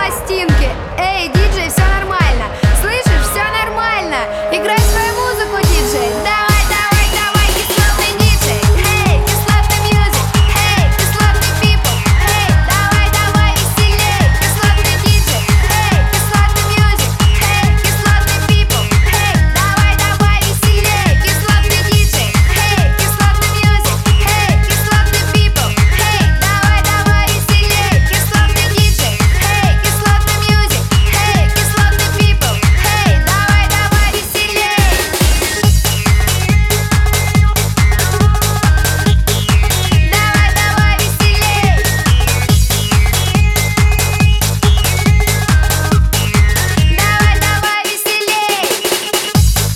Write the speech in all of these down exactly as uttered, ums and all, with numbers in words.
пластинки. Эй, диджей, все нормально. Слышишь, все нормально. Играй свою музыку, диджей. Давай, давай, давай, кислотный диджей. Эй, кислотный мьюзик. Эй, кислотный people. Эй, давай, давай, веселей. Кислотный диджей. Эй, кислотный мьюзик. Эй, кислотный people. Эй, давай, давай, веселей. Кислотный диджей. Эй, кислотный мьюзик. Эй, кислотный people. Эй, давай, давай, веселей. Кислотный диджей. Эй, кислотный мьюзик. Эй, кислотный people. Эй, давай, давай, веселей. Давай, давай, веселей. Давай, давай, веселей.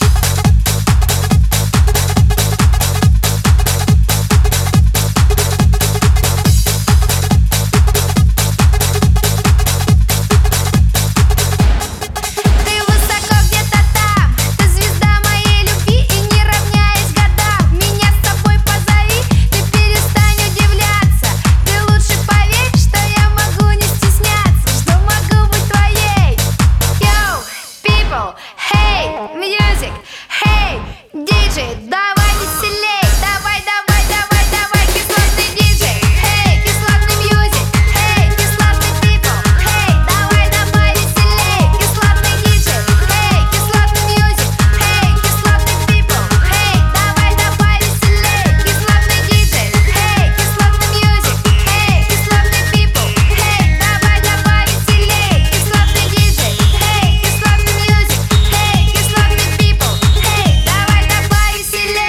Ты высоко где-то там, ты звезда моей любви и не равняясь годам. Меня с собой позови, ты перестань удивляться. Ты лучше поверь, что я могу не стесняться, что могу быть твоей. Yo, people, hey, music, hey, диджей, давай веселей. Давай, давай, давай, давай, кислотный диджей. Hey, кислотный music, hey, кислотный people. Hey, давай, давай, веселей. Кислотный диджей. Hey, кислотный music. Hey, кислотный people. Hey, давай, давай, веселей. Кислотный диджей. Hey, кислотный music. Hey, кислотный people. Hey, давай, давай, веселей. Кислотный диджей. Hey, кислотный music. Hey, кислотный people. Hey, давай, давай, веселей.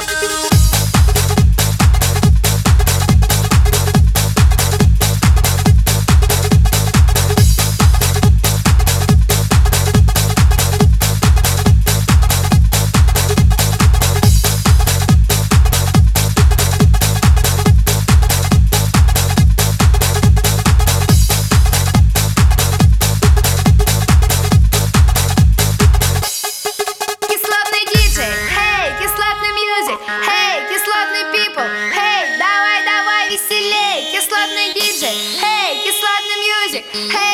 Кислотный диджей, hey, кислотный music, hey, кислотный people, hey, давай, давай, веселей. Кислотный диджей, hey, кислотный music, hey.